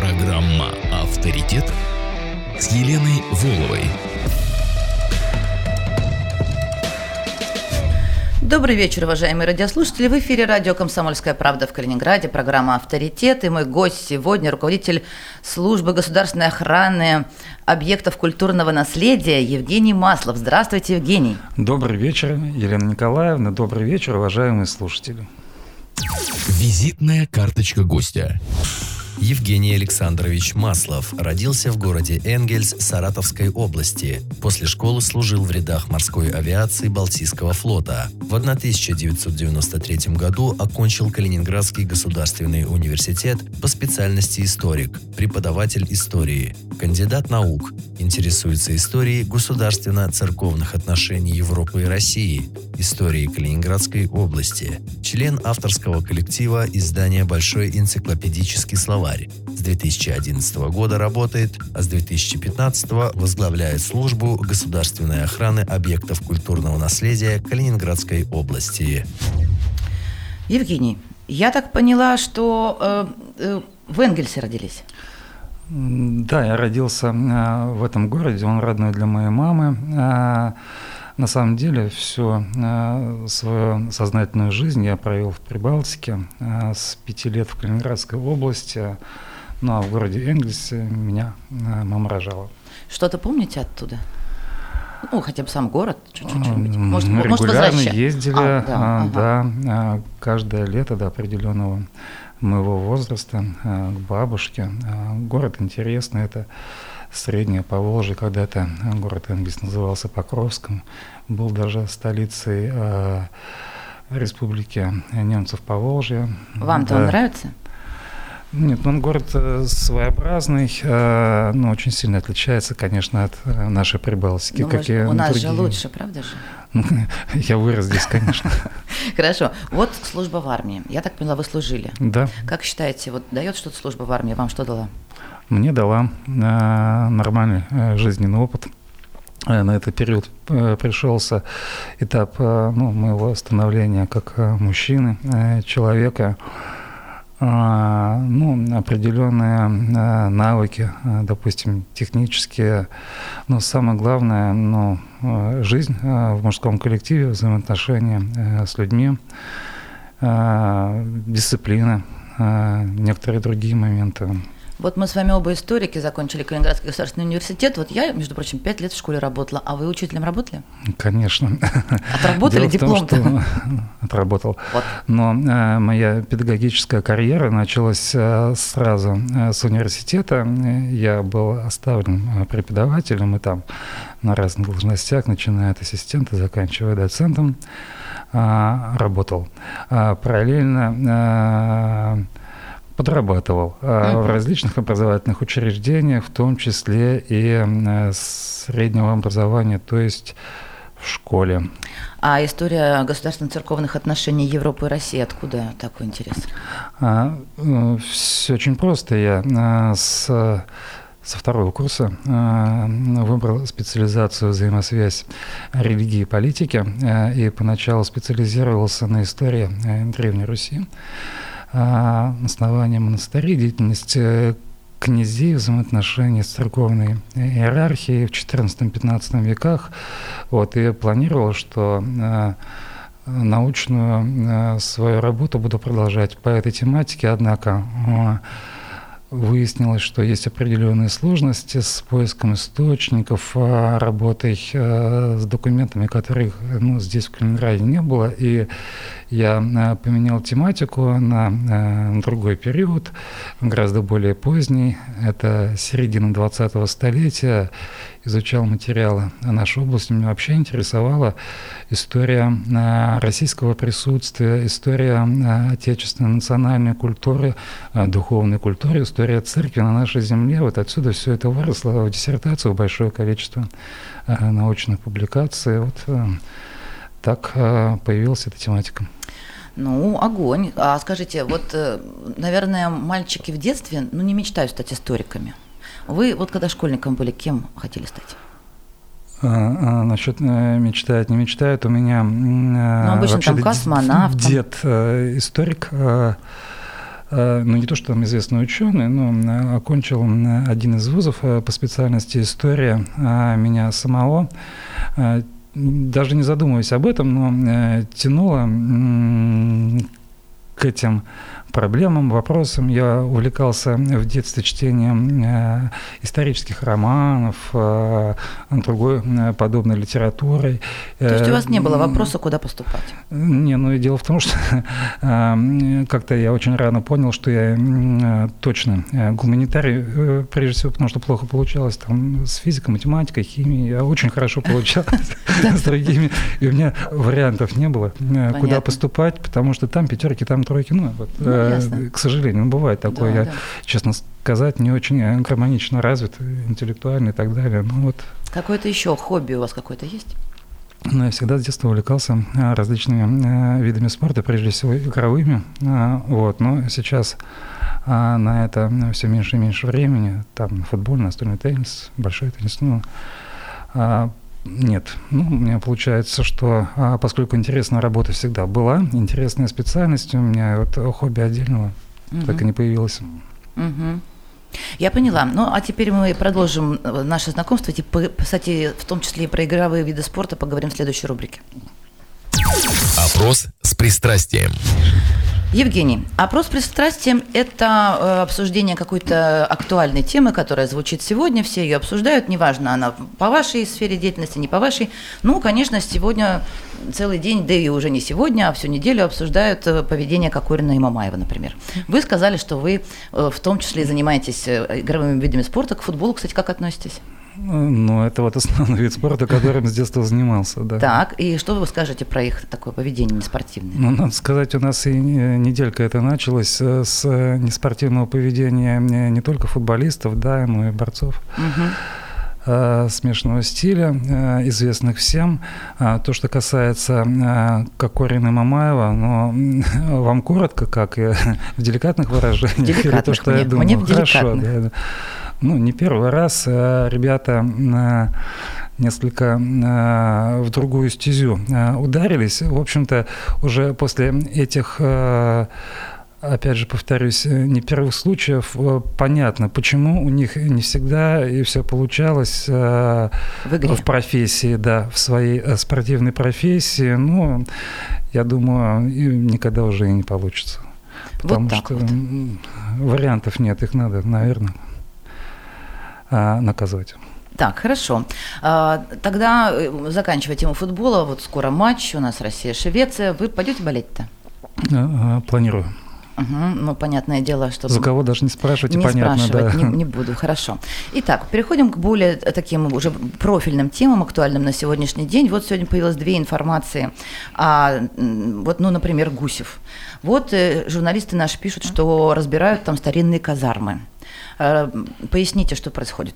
Программа «Авторитет» с Еленой Воловой. Добрый вечер, уважаемые радиослушатели. В эфире радио «Комсомольская правда» в Калининграде, программа «Авторитет». И мой гость сегодня – руководитель службы государственной охраны объектов культурного наследия Евгений Маслов. Здравствуйте, Евгений. Добрый вечер, Елена Николаевна. Добрый вечер, уважаемые слушатели. Визитная карточка гостя. Евгений Александрович Маслов родился в городе Энгельс Саратовской области. После школы служил в рядах морской авиации Балтийского флота. В 1993 году окончил Калининградский государственный университет по специальности историк, преподаватель истории, кандидат наук. Интересуется историей государственно-церковных отношений Европы и России, историей Калининградской области. Член авторского коллектива издания «Большой энциклопедический словарь». С 2011 года работает, а с 2015 возглавляет службу государственной охраны объектов культурного наследия Калининградской области. Евгений, я так поняла, что в Энгельсе родились. Да, я родился в этом городе, он родной для моей мамы. На самом деле всю свою сознательную жизнь я провел в Прибалтике, с 5 лет в Калининградской области, ну а в городе Энгельсе меня мама рожала. Что-то помните оттуда? Ну, хотя бы сам город, чуть-чуть. Может, регулярно ездили, да, каждое лето до определенного моего возраста к бабушке. Город интересный, это Среднее Поволжье, когда-то город Энгельс назывался Покровском, был даже столицей республики немцев Поволжья. Вам-то он нравится? Нет, он город своеобразный, но очень сильно отличается, конечно, от нашей Прибалтики. У нас же лучше, правда же? Я вырос здесь, конечно. Хорошо. Вот служба в армии. Я так поняла, вы служили. Да. Как считаете, вот дает что-то служба в армии? Вам что дала? Мне дала нормальный жизненный опыт. На этот период пришелся этап моего становления как мужчины, человека. Определенные навыки, допустим, технические, но самое главное, жизнь в мужском коллективе, взаимоотношения с людьми, дисциплина, некоторые другие моменты. Вот мы с вами оба историки, закончили Калининградский государственный университет. Вот я, между прочим, 5 лет в школе работала. А вы учителем работали? Конечно. Отработали диплом-то? Отработал. Вот. Но моя педагогическая карьера началась сразу с университета. Я был оставлен преподавателем, и там на разных должностях, начиная от ассистента, заканчивая доцентом, работал. Параллельно подрабатывал в различных образовательных учреждениях, в том числе и среднего образования, то есть в школе. А история государственно-церковных отношений Европы и России, откуда такой интерес? Все очень просто. Я со второго курса выбрал специализацию взаимосвязь религии и политики, и поначалу специализировался на истории Древней Руси. Основание монастырей, деятельность князей, взаимоотношения с церковной иерархией в XIV-XV веках. И планировал, что научную свою работу буду продолжать по этой тематике, однако выяснилось, что есть определенные сложности с поиском источников, работой с документами, которых здесь в Калининграде не было, и я поменял тематику на другой период, гораздо более поздний, это середина 20-го столетия, изучал материалы о нашей области, меня вообще интересовала история российского присутствия, история отечественной национальной культуры, духовной культуры, история церкви на нашей земле. Вот отсюда все это выросло в диссертацию, большое количество научных публикаций. Так появилась эта тематика. Огонь. А скажите, наверное, мальчики в детстве, не мечтают стать историками. Вы когда школьником были, кем хотели стать? Насчет мечтают, не мечтают. У меня обычно там космонавт. Дед историк, не то, что там известный ученый, но окончил один из вузов по специальности история меня самого. Даже не задумываясь об этом, но тянуло к этим проблемам, вопросам. Я увлекался в детстве чтением исторических романов, другой подобной литературой. То есть у вас не было вопроса, куда поступать? И дело в том, что как-то я очень рано понял, что я точно гуманитарий, прежде всего, потому что плохо получалось там с физикой, математикой, химией. Я очень хорошо получалось с другими, и у меня вариантов не было, куда поступать, потому что там пятерки, там тройки. К сожалению, бывает такое, я, честно сказать, не очень гармонично развит, интеллектуально и так далее. Какое-то еще хобби у вас какое-то есть? Я всегда с детства увлекался различными видами спорта, прежде всего игровыми. Но сейчас на это все меньше и меньше времени. Там футбол, настольный теннис, большой теннис. Нет. У меня получается, что поскольку интересная работа всегда была, интересная специальность, у меня хобби отдельного так и не появилось. Я поняла. А теперь мы продолжим наше знакомство. Кстати, в том числе и про игровые виды спорта поговорим в следующей рубрике. Опрос с пристрастием. Евгений, опрос с пристрастием – это обсуждение какой-то актуальной темы, которая звучит сегодня, все ее обсуждают, неважно, она по вашей сфере деятельности, не по вашей. Конечно, сегодня целый день, да и уже не сегодня, а всю неделю обсуждают поведение Кокорина и Мамаева, например. Вы сказали, что вы в том числе занимаетесь игровыми видами спорта. К футболу, кстати, как относитесь? Это основной вид спорта, которым с детства занимался, да. Так, и что вы скажете про их такое поведение неспортивное? Надо сказать, у нас и неделька это началась с неспортивного поведения не только футболистов, но и борцов. Смешанного стиля, известных всем. То, что касается Кокорина и Мамаева, вам коротко, как и в деликатных выражениях, или то, что я думаю, хорошо. Да. Не первый раз ребята несколько в другую стезю ударились. В общем-то, уже после этих, опять же, повторюсь, не первых случаев, понятно, почему у них не всегда и все получалось в профессии, в своей спортивной профессии. Я думаю, и никогда уже и не получится. Потому что вариантов нет, их надо, наверное, наказывать. Так, хорошо. Тогда, заканчивая тему футбола, скоро матч, у нас Россия-Швеция. Вы пойдете болеть-то? Планирую. Понятное дело, что... За кого даже не спрашивайте, понятно. Спрашивать не буду, хорошо. Итак, переходим к более таким уже профильным темам, актуальным на сегодняшний день. Сегодня появилось две информации. Например, Гусев. Журналисты наши пишут, что разбирают там старинные казармы. Поясните, что происходит.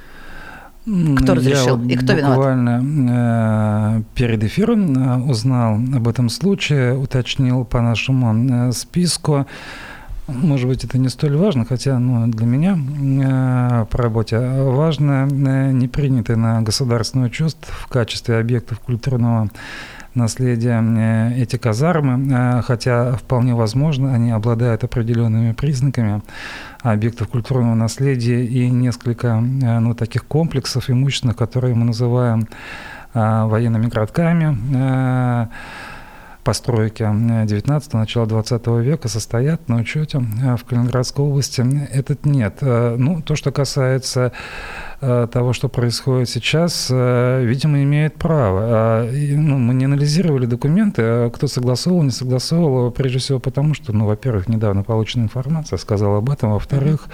Кто разрешил и кто виноват? Буквально перед эфиром узнал об этом случае, уточнил по нашему списку. Может быть, это не столь важно, хотя для меня по работе важно. Не приняты на государственный учет в качестве объектов культурного наследия эти казармы, хотя вполне возможно, они обладают определенными признаками объектов культурного наследия и несколько таких комплексов имущественных, которые мы называем военными городками. Постройки 19-го, начала 20 века состоят на учете в Калининградской области. Этот нет. То, что касается того, что происходит сейчас, видимо, имеет право. Мы не анализировали документы, кто согласовывал, не согласовывал, прежде всего потому, что, во-первых, недавно получена информация, сказала об этом, во-вторых,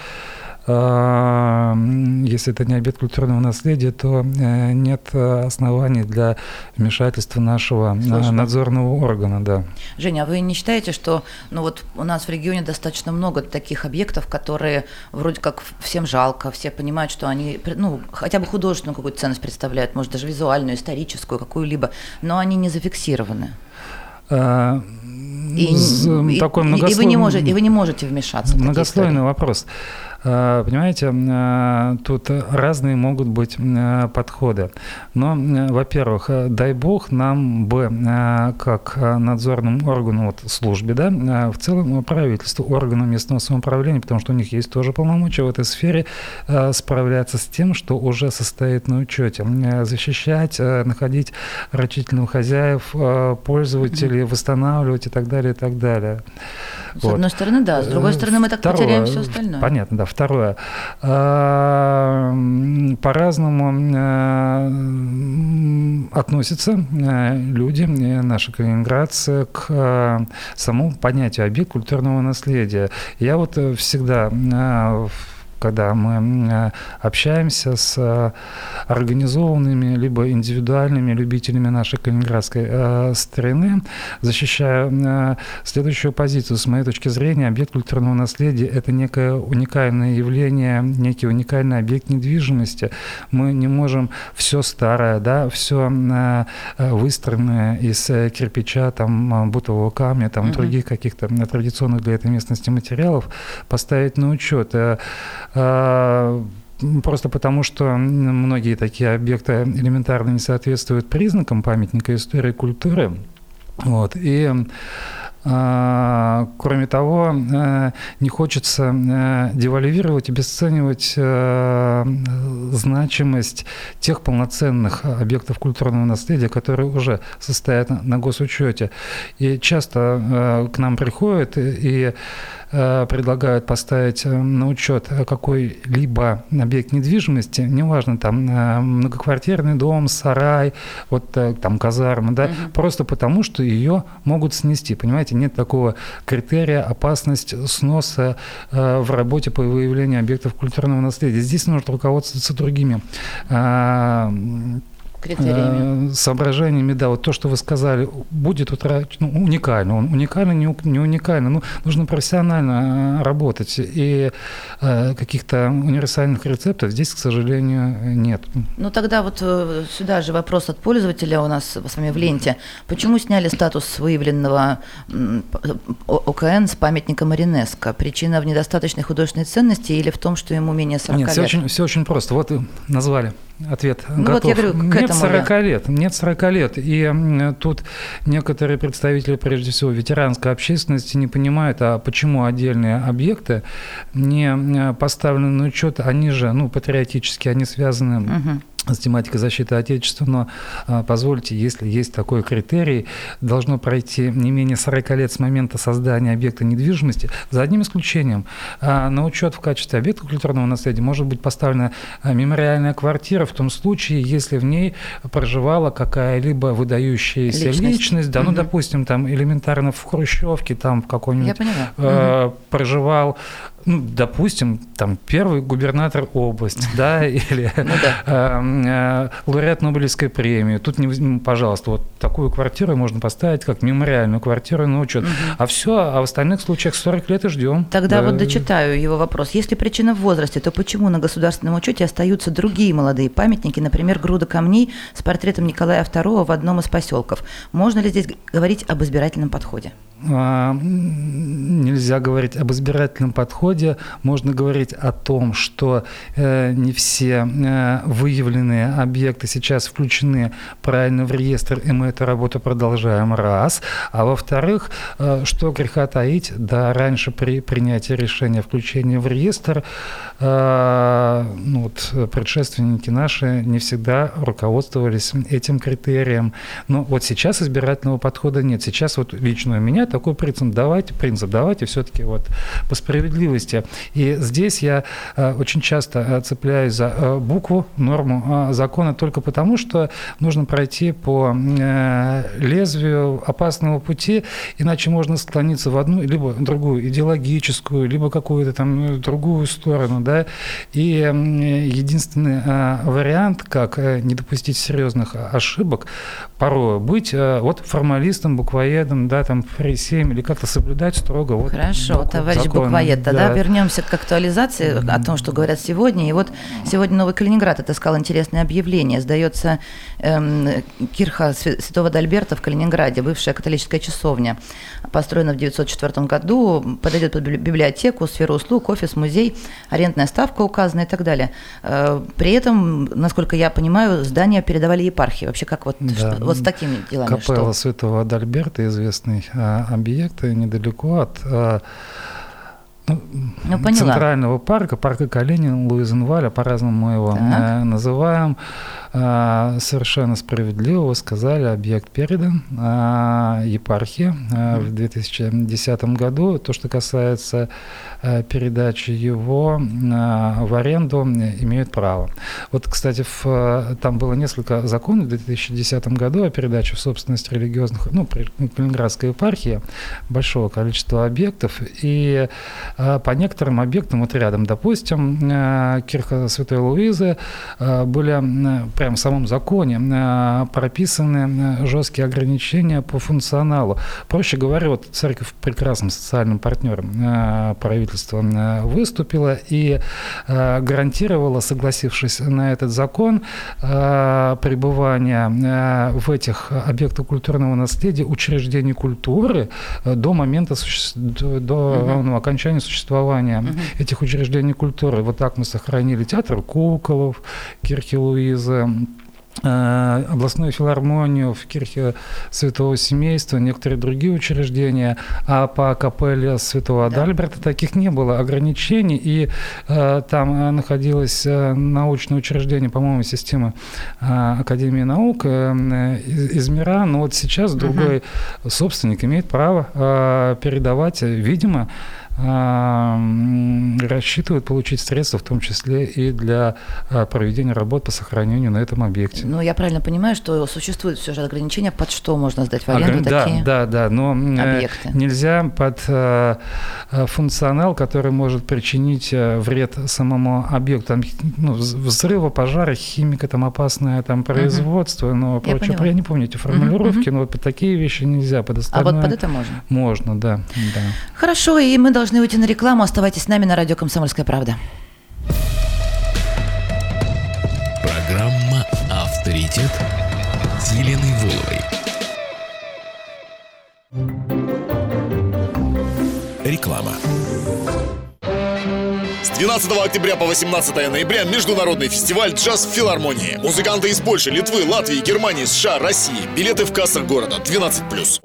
если это не объект культурного наследия, то нет оснований для вмешательства нашего надзорного органа. Да. Женя, а вы не считаете, что у нас в регионе достаточно много таких объектов, которые вроде как всем жалко, все понимают, что они хотя бы художественную какую-то ценность представляют, может, даже визуальную, историческую, какую-либо, но они не зафиксированы? И вы не можете вмешаться. Многослойный вопрос. Понимаете, тут разные могут быть подходы. Но, во-первых, дай бог нам бы, как надзорному органу, вот, службе, да, в целом правительству, органам местного самоуправления, потому что у них есть тоже полномочия в этой сфере, справляться с тем, что уже состоит на учете, защищать, находить рачительных хозяев, пользователей, восстанавливать и так далее, и так далее. С одной стороны, да, с другой стороны, мы так потеряем все остальное. Понятно, да. Второе. По-разному относятся люди, наши калининградцы, к самому понятию объект культурного наследия. Я вот всегда, когда мы общаемся с организованными либо индивидуальными любителями нашей калининградской старины, защищаю следующую позицию. С моей точки зрения, объект культурного наследия – это некое уникальное явление, некий уникальный объект недвижимости. Мы не можем все старое, да, все выстроенное из кирпича, там, бутового камня, там, других каких-то традиционных для этой местности материалов поставить на учет. Просто потому, что многие такие объекты элементарно не соответствуют признакам памятника истории и культуры. Вот. И кроме того, не хочется девальвировать, обесценивать значимость тех полноценных объектов культурного наследия, которые уже состоят на госучете. И часто к нам приходят и предлагают поставить на учет какой-либо объект недвижимости, неважно, там многоквартирный дом, сарай, вот там казарма, да, просто потому, что ее могут снести, понимаете, нет такого критерия опасность сноса в работе по выявлению объектов культурного наследия. Здесь нужно руководствоваться другими критериями, соображениями, да, вот то, что вы сказали, будет уникально, он уникально, не уникально, ну, нужно профессионально работать, и каких-то универсальных рецептов здесь, к сожалению, нет. Ну, тогда вот сюда же вопрос от пользователя у нас с вами в ленте. Почему сняли статус выявленного ОКН с памятником ЮНЕСКО? Причина в недостаточной художественной ценности или в том, что ему менее 40 лет? Нет, все очень просто. Вот назвали. Ответ готов. Вот я говорю, к этому нет 40 лет. И тут некоторые представители, прежде всего, ветеранской общественности не понимают, а почему отдельные объекты не поставлены на учет, они же, патриотически, они связаны с тематикой защиты Отечества, но позвольте, если есть такой критерий, должно пройти не менее 40 лет с момента создания объекта недвижимости, за одним исключением. На учет в качестве объекта культурного наследия может быть поставлена мемориальная квартира в том случае, если в ней проживала какая-либо выдающаяся личность, да, допустим, там элементарно в Хрущевке, там в какой-нибудь проживал, допустим, там первый губернатор области, да, или лауреат Нобелевской премии. Тут, пожалуйста, вот такую квартиру можно поставить как мемориальную квартиру на учет. А в остальных случаях 40 лет и ждем. Тогда вот дочитаю его вопрос. Если причина в возрасте, то почему на государственном учете остаются другие молодые памятники, например, груда камней с портретом Николая II в одном из поселков? Можно ли здесь говорить об избирательном подходе? Нельзя говорить об избирательном подходе, можно говорить о том, что не все выявленные объекты сейчас включены правильно в реестр, и мы эту работу продолжаем, раз. А во-вторых, что греха таить, да, раньше при принятии решения о включении в реестр предшественники наши не всегда руководствовались этим критерием. Но вот сейчас избирательного подхода нет. Сейчас вот лично у меня такой принцип, давайте все-таки вот по справедливости. И здесь я очень часто цепляюсь за букву, норму закона только потому, что нужно пройти по лезвию опасного пути, иначе можно склониться в одну либо другую идеологическую, либо какую-то там другую сторону, да. И единственный вариант, как не допустить серьезных ошибок, порой быть вот формалистом, буквоедом, да, там 4,7 или как-то соблюдать строго. Вот, хорошо, товарищ буквоед, тогда вернемся к актуализации о том, что говорят сегодня. И вот сегодня Новый Калининград отыскал интересное объявление. Сдается кирха Святого Адальберта в Калининграде, бывшая католическая часовня, построена в 1904 году, подойдет под библиотеку, сферу услуг, офис, музей, арендная ставка указана и так далее. При этом, насколько я понимаю, здания передавали епархии. Вообще как вот, да. Вот с такими делами? Капелла Святого Адальберта, известный объект, недалеко от центрального парка Калинин, Луизенваля, по-разному мы его называем. Совершенно справедливо вы сказали, объект передан епархии в 2010 году. То, что касается передачи его в аренду, имеют право. Вот, кстати, там было несколько законов в 2010 году о передаче в собственность религиозных, при Калининградской епархии большого количества объектов, и по некоторым объектам, вот рядом, допустим, кирха Святой Луизы, были прямо в самом законе прописаны жесткие ограничения по функционалу. Проще говоря, вот церковь прекрасным социальным партнером правительства выступила и гарантировала, согласившись на этот закон, пребывание в этих объектах культурного наследия учреждений культуры до момента окончания существования этих учреждений культуры. Вот так мы сохранили театр кукол, кирхи Луизы, областную филармонию в кирхе Святого Семейства, некоторые другие учреждения, а по капелле Святого Адальберта таких не было ограничений, и там находилось научное учреждение, по-моему, система Академии наук из МИРа, но вот сейчас другой собственник имеет право передавать, видимо, рассчитывают получить средства, в том числе и для проведения работ по сохранению на этом объекте. Ну, я правильно понимаю, что существует все же ограничения, под что можно сдать в аренду такие но объекты? Нельзя под функционал, который может причинить вред самому объекту. Взрыва, пожара, химика, опасное производство, но прочее. Я не помню эти формулировки, но вот под такие вещи нельзя. Под остальное... А вот под это можно? Можно, да. Хорошо, и мы должны уйти на рекламу. Оставайтесь с нами на радио «Комсомольская правда». Программа «Авторитет» с Еленой Воловой. Реклама. С 12 октября по 18 ноября международный фестиваль «Джаз в филармонии». Музыканты из Польши, Литвы, Латвии, Германии, США, России. Билеты в кассах города 12+.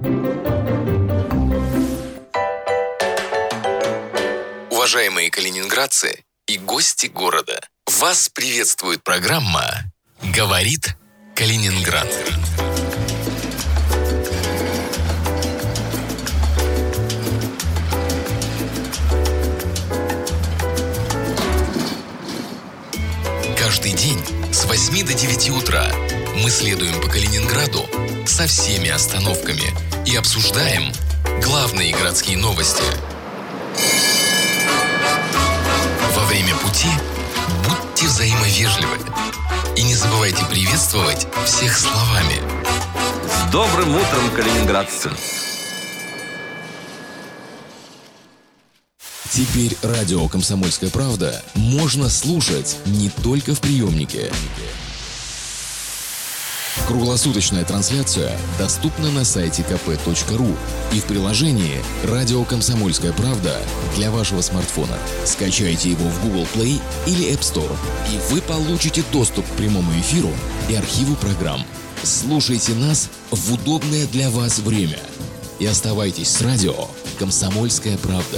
Уважаемые калининградцы и гости города, вас приветствует программа «Говорит Калининград». Каждый день с 8 до 9 утра мы следуем по Калининграду со всеми остановками и обсуждаем главные городские новости. Во время пути будьте взаимовежливы и не забывайте приветствовать всех словами. С добрым утром, калининградцы! Теперь радио «Комсомольская правда» можно слушать не только в приемнике. Круглосуточная трансляция доступна на сайте kp.ru и в приложении «Радио Комсомольская правда» для вашего смартфона. Скачайте его в Google Play или App Store, и вы получите доступ к прямому эфиру и архиву программ. Слушайте нас в удобное для вас время и оставайтесь с радио «Комсомольская правда».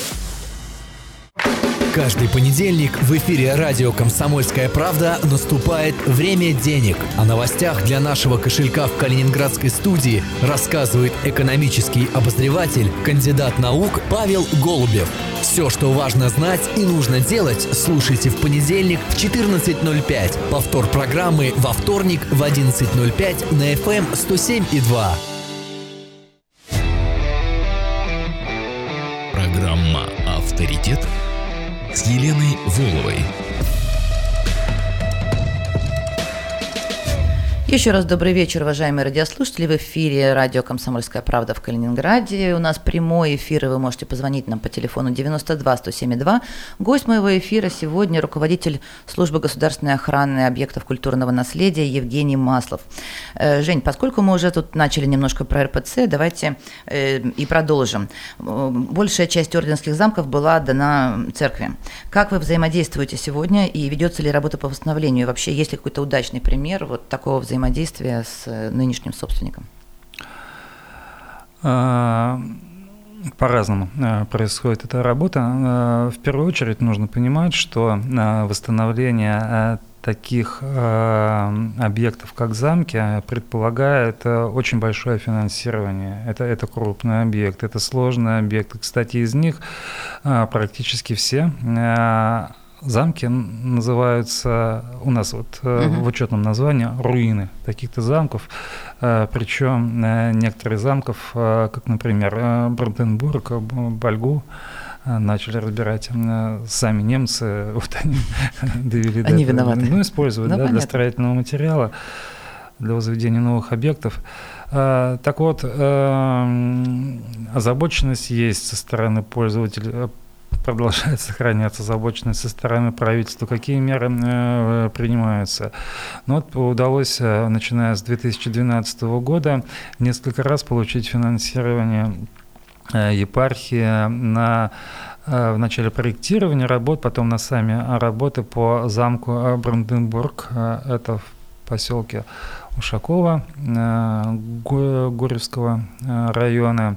Каждый понедельник в эфире радио «Комсомольская правда» наступает «Время денег». О новостях для нашего кошелька в калининградской студии рассказывает экономический обозреватель, кандидат наук Павел Голубев. Все, что важно знать и нужно делать, слушайте в понедельник в 14:05. Повтор программы во вторник в 11:05 на FM 107,2. Программа «Авторитет» с Еленой Воловой. Еще раз добрый вечер, уважаемые радиослушатели. В эфире радио «Комсомольская правда» в Калининграде. У нас прямой эфир, и вы можете позвонить нам по телефону 92-107-2. Гость моего эфира сегодня руководитель службы государственной охраны объектов культурного наследия Евгений Маслов. Жень, поскольку мы уже тут начали немножко про РПЦ, давайте и продолжим. Большая часть орденских замков была отдана церкви. Как вы взаимодействуете сегодня и ведется ли работа по восстановлению? Вообще, есть ли какой-то удачный пример вот такого взаимодействия с нынешним собственником? По-разному происходит эта работа. В первую очередь нужно понимать, что восстановление таких объектов, как замки, предполагает очень большое финансирование. Это крупный объект, это сложный объект. Кстати, из них практически все замки называются у нас в учетном названии руины таких-то замков. Причем некоторые замков, как, например, Бранденбург, Бальгу, начали разбирать сами немцы, вот они довели они виноваты. Используют для строительного материала, для возведения новых объектов. Так вот, озабоченность есть со стороны пользователя, продолжает сохраняться озабоченность со стороны правительства. Какие меры принимаются? Удалось, начиная с 2012 года, несколько раз получить финансирование епархии в начале проектирования работ, потом на сами работы по замку Бранденбург. Это в поселке Ушакова Гурьевского района.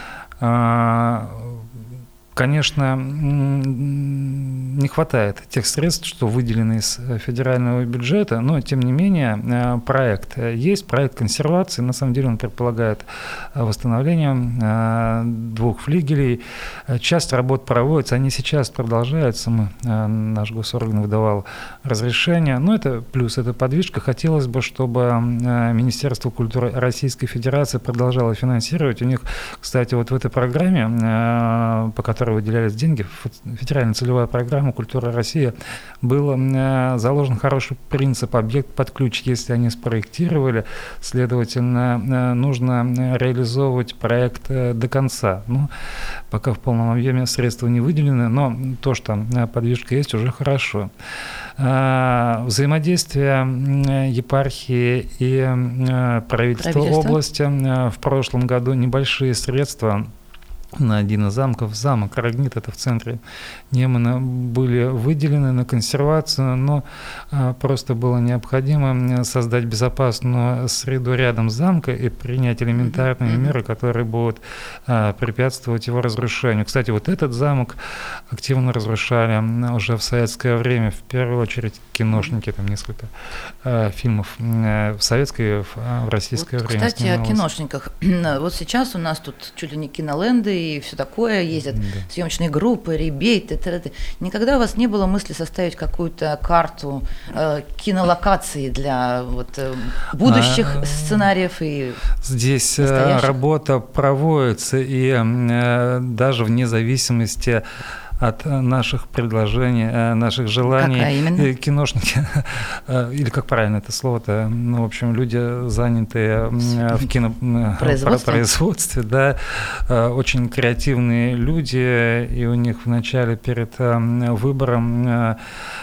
Конечно, не хватает тех средств, что выделены из федерального бюджета, но, тем не менее, проект есть, проект консервации. На самом деле он предполагает восстановление 2 флигелей. Часть работ проводится, они сейчас продолжаются. Наш госорган выдавал разрешение. Но это плюс, это подвижка. Хотелось бы, чтобы Министерство культуры Российской Федерации продолжало финансировать. У них, кстати, вот в этой программе, по которой выделялись деньги, федеральная целевая программа «Культура России», был заложен хороший принцип «объект под ключ». Если они спроектировали, следовательно, нужно реализовывать проект до конца. Пока в полном объеме средства не выделены, но то, что подвижка есть, уже хорошо. Взаимодействие епархии и правительства области. В прошлом году небольшие средства на один из замков, замок Рогнит, это в центре Немана, были выделены на консервацию, но просто было необходимо создать безопасную среду рядом с замком и принять элементарные меры, которые будут препятствовать его разрушению. Кстати, вот этот замок активно разрушали уже в советское время, в первую очередь киношники, там несколько фильмов в советское и в российское время кстати, снималось. О киношниках. Вот сейчас у нас тут чуть ли не киноленды и все такое, ездят съемочные группы, ребейты. Никогда у вас не было мысли составить какую-то карту кинолокаций для будущих сценариев и здесь работа проводится, и даже вне зависимости от наших предложений, наших желаний. Какая именно? Киношники, или как правильно это слово-то, в общем, люди, занятые в кинопроизводстве, да, очень креативные люди, и у них вначале перед выбором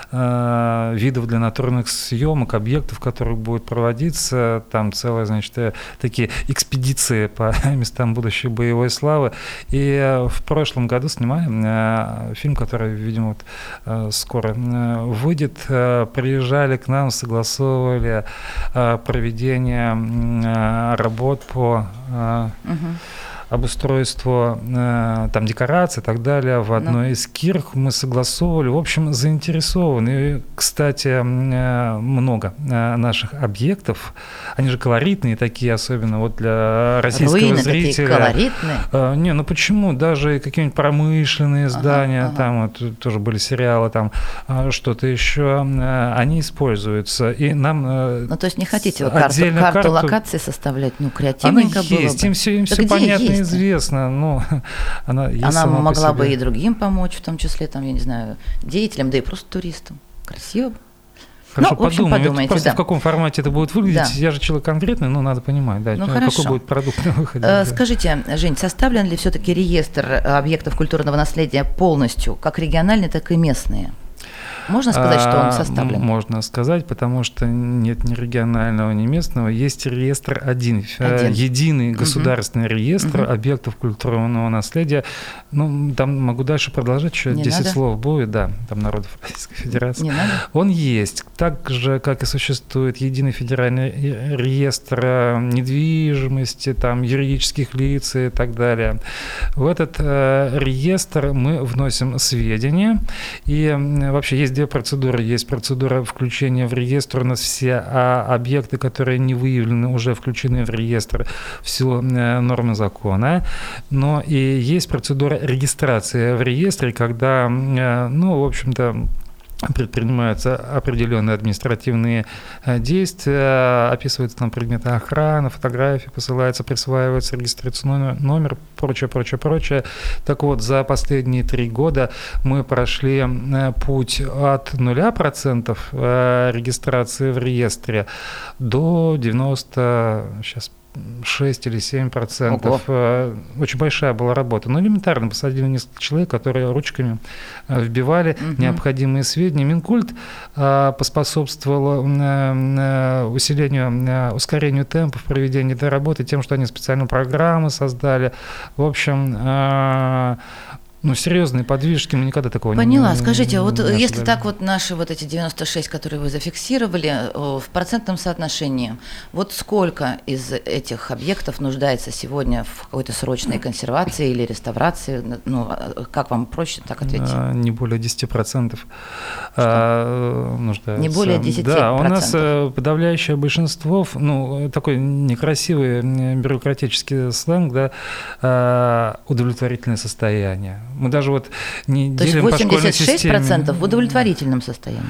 видов для натурных съемок, объектов, которые будут проводиться, там целые, такие экспедиции по местам будущей боевой славы. И в прошлом году снимали фильм, который, видимо, скоро выйдет. Приезжали к нам, согласовывали проведение работ по обустройству там декораций и так далее в одной из кирх. Мы согласовывали, в общем, заинтересованы. И, кстати, много наших объектов, они же колоритные такие, особенно для российского руины зрителя. Такие колоритные? Почему? Даже какие-нибудь промышленные здания, там тоже были сериалы, там что-то еще, они используются. И нам то есть не хотите вы карту локации составлять? Креативненько было бы. Есть, им все понятно, известно. Она могла бы и другим помочь, в том числе, я не знаю, деятелям, да и просто туристам. Красиво. Хорошо, в общем, подумайте, просто в каком формате это будет выглядеть, Да. Я же человек конкретный, но надо понимать, да, какой хорошо. будет продукт на выходе. Скажите, Жень, составлен ли все-таки реестр объектов культурного наследия полностью, как региональные, так и местные? Можно сказать, что он составлен? Можно сказать, потому что нет ни регионального, ни местного. Есть реестр один. Единый государственный реестр объектов культурного наследия. Ну, там могу дальше продолжать, еще 10 слов будет, да, там народов Российской Федерации. Не надо? Он есть. Так же, как и существует единый федеральный реестр недвижимости, там, юридических лиц и так далее. В этот реестр мы вносим сведения. И вообще есть две процедуры. Есть процедура включения в реестр. У нас все объекты, которые не выявлены, уже включены в реестр в силу нормы закона. Но и есть процедура регистрации в реестре, когда, ну, в общем-то, предпринимаются определенные административные действия, описываются там предметы охраны, фотографии, присваивается регистрационный номер, прочее. Так вот, за последние 3 года мы прошли путь от 0% регистрации в реестре до 6 или 7%. Очень большая была работа. Но элементарно посадили несколько человек, которые ручками вбивали необходимые сведения. Минкульт поспособствовал ускорению темпов проведения этой работы тем, что они специальные программы создали. В общем, серьезные подвижки, мы никогда такого не Поняла. Скажите, вот ожидали. если так вот наши вот эти 96, которые вы зафиксировали, в процентном соотношении, вот сколько из этих объектов нуждается сегодня в какой-то срочной консервации или реставрации? Ну, как вам проще так ответить? Не более 10% нуждается. Не более 10%? Да, у нас подавляющее большинство, такой некрасивый бюрократический сленг, да, удовлетворительное состояние. Мы даже вот не делим по школьной системе. То есть 86% в удовлетворительном состоянии?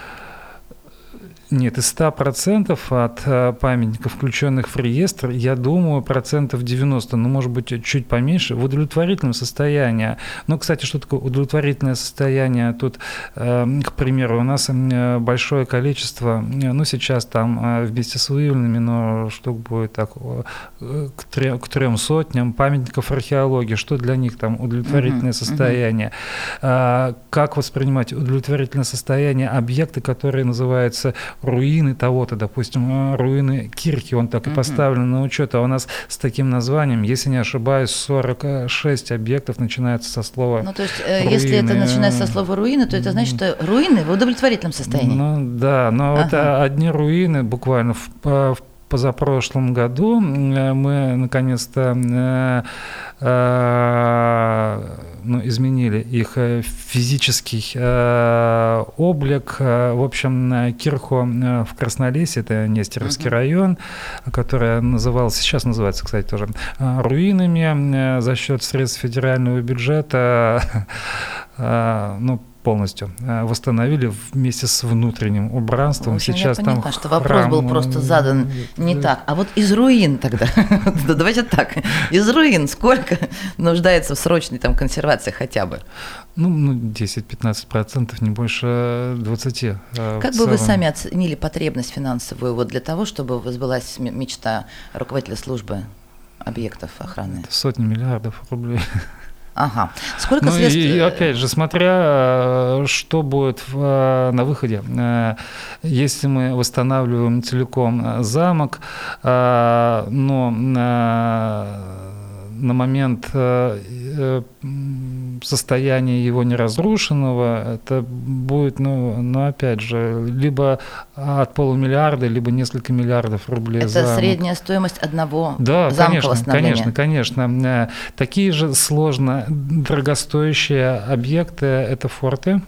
Нет, из 100% от памятников, включенных в реестр, я думаю, 90%, может быть, чуть поменьше, в удовлетворительном состоянии. Но, кстати, что такое удовлетворительное состояние? Тут, к примеру, у нас большое количество, сейчас там вместе с выявленными, но штук будет так, к 300 памятников археологии. Что для них там удовлетворительное состояние? Как воспринимать удовлетворительное состояние объекты, которые называются руины того-то, допустим, руины Кирхи, он так и поставлен на учет, а у нас с таким названием, если не ошибаюсь, 46 объектов начинается со слова то есть, руины. Если это начинается со слова руины, то это значит, что руины в удовлетворительном состоянии. Вот одни руины буквально в позапрошлом году мы наконец-то изменили их физический облик. В общем, Кирху в Краснолесье, это Нестеровский район, который сейчас называется, кстати, тоже руинами, за счет средств федерального бюджета, полностью восстановили вместе с внутренним убранством. В общем, сейчас я поняла, там что вопрос был просто задан не так. А вот из руин тогда, давайте так, из руин сколько нуждается в срочной там консервации хотя бы? 10-15%, не больше 20%. Как бы вы сами оценили потребность финансовую вот для того, чтобы сбылась мечта руководителя службы объектов охраны? Сотни миллиардов рублей. Ага. Сколько средств? И опять же, смотря что будет на выходе. Если мы восстанавливаем целиком замок, но на момент состояния его неразрушенного, это будет, опять же, либо от полумиллиарда, либо несколько миллиардов рублей. Это замок. Средняя стоимость одного замка восстановления? Конечно. Такие же сложно дорогостоящие объекты – это форты,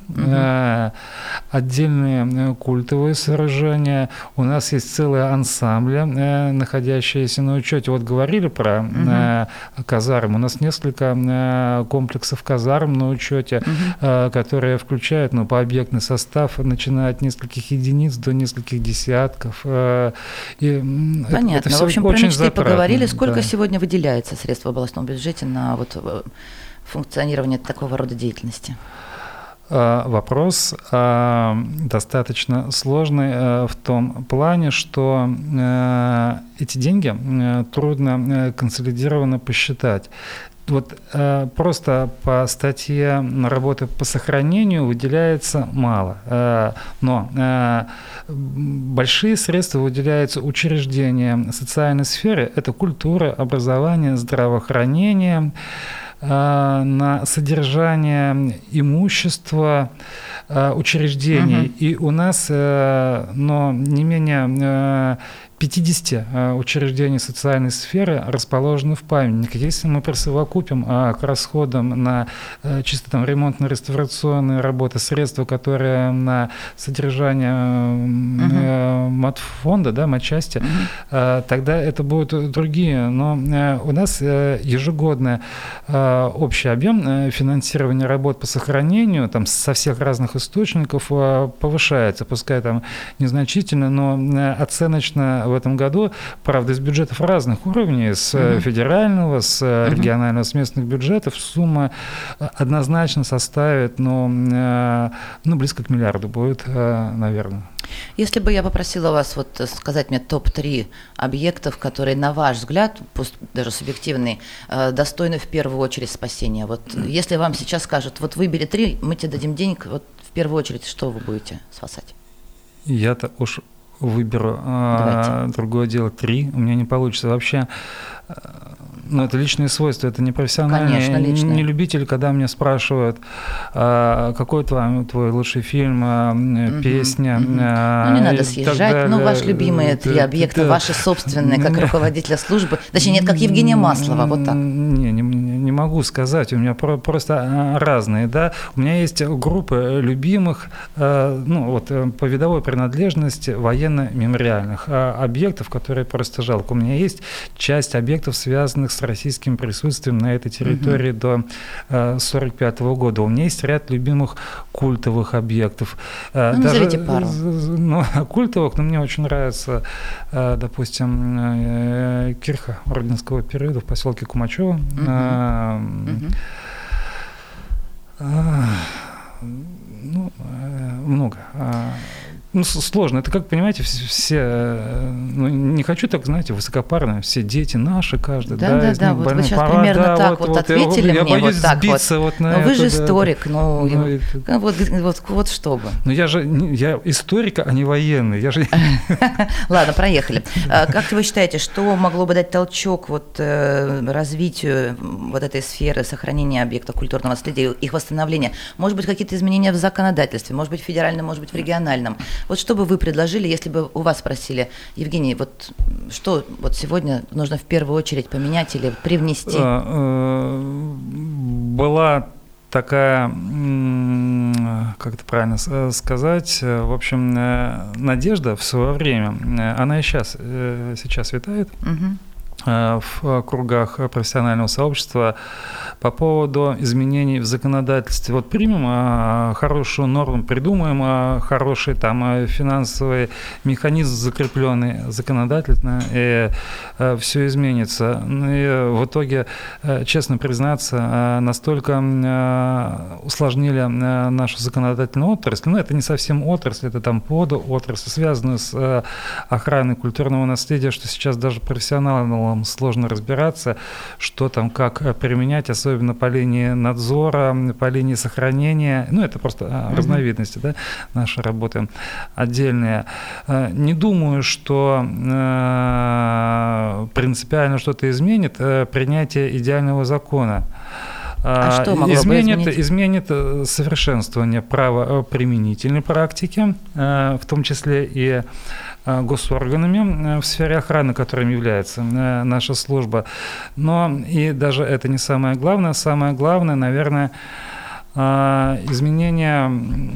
отдельные культовые сооружения. У нас есть целые ансамбли, находящиеся на учете. Вот говорили про казармы. У нас несколько комплексов казарм на учете, которые включают по объектный состав, начиная от нескольких единиц до нескольких десятков. Понятно. В общем, про мечты поговорили. Сколько сегодня выделяется средств в областном бюджете на функционирование такого рода деятельности? Вопрос достаточно сложный в том плане, что эти деньги трудно консолидированно посчитать. Вот просто по статье работы по сохранению выделяется мало, но большие средства выделяются учреждениям социальной сферы, это культура, образование, здравоохранение, на содержание имущества учреждений. И у нас не менее 50 учреждений социальной сферы расположены в памятниках. Если мы присовокупим к расходам на чисто там ремонтно-реставрационные работы средства, которые на содержание матфонда, да, матчасти, тогда это будут другие. Но у нас ежегодно общий объем финансирования работ по сохранению там, со всех разных источников повышается, пускай там незначительно, но оценочно в этом году, правда, из бюджетов разных уровней, с федерального, с регионального, с местных бюджетов, сумма однозначно составит, близко к миллиарду будет, наверное. Если бы я попросила вас вот сказать мне топ-3 объектов, которые, на ваш взгляд, пусть даже субъективный, достойны в первую очередь спасения. Вот если вам сейчас скажут, вот выбери 3, мы тебе дадим денег, вот в первую очередь, что вы будете спасать? Я-то уж выберу другое дело 3, у меня не получится вообще. Это личные свойства, это не профессиональные. Конечно, личные. Не любители, когда меня спрашивают, какой твой лучший фильм, песня. Не надо съезжать, ваши любимые 3 объекта, ваши собственные, как руководителя службы. Точнее, нет, как Евгения Маслова, вот так. Не могу сказать, у меня просто разные. Да? У меня есть группы любимых, по видовой принадлежности военно-мемориальных объектов, которые просто жалко. У меня есть часть объектов, связанных с российским присутствием на этой территории до 1945 года. У меня есть ряд любимых культовых объектов. Назовите пару. Культовых, но мне очень нравится, допустим, кирха орденского периода в поселке Кумачево. Много. Сложно. Это, как понимаете, все, не хочу так, знаете, высокопарно, все дети наши, каждый. Да, вот вы сейчас примерно так ответили мне, вот так вот. Но вы же историк, вот что бы. Я историк, а не военный. Ладно, проехали. Как вы считаете, что могло бы дать толчок развитию вот этой сферы сохранения объектов культурного наследия, их восстановления? Может быть, какие-то изменения в законодательстве, может быть, в федеральном, может быть, в региональном? Вот что бы вы предложили, если бы у вас спросили, Евгений, вот что вот сегодня нужно в первую очередь поменять или привнести? Была такая, как это правильно сказать, в общем, надежда в свое время, она и сейчас витает. В кругах профессионального сообщества по поводу изменений в законодательстве. Вот примем хорошую норму, придумаем хороший финансовый механизм, закрепленный законодательно, и все изменится. И в итоге, честно признаться, настолько усложнили нашу законодательную отрасль. Это не совсем отрасль, это подотрасль, связанную с охраной культурного наследия, что сейчас даже профессионалам сложно разбираться, что там, как применять, особенно по линии надзора, по линии сохранения. Это просто разновидности, да, нашей работы отдельные. Не думаю, что принципиально что-то изменит принятие идеального закона. Что могло бы изменить? Изменит совершенствование правоприменительной практики, в том числе и госорганами в сфере охраны, которым является наша служба. Но и даже это не самое главное. Самое главное, наверное, изменение,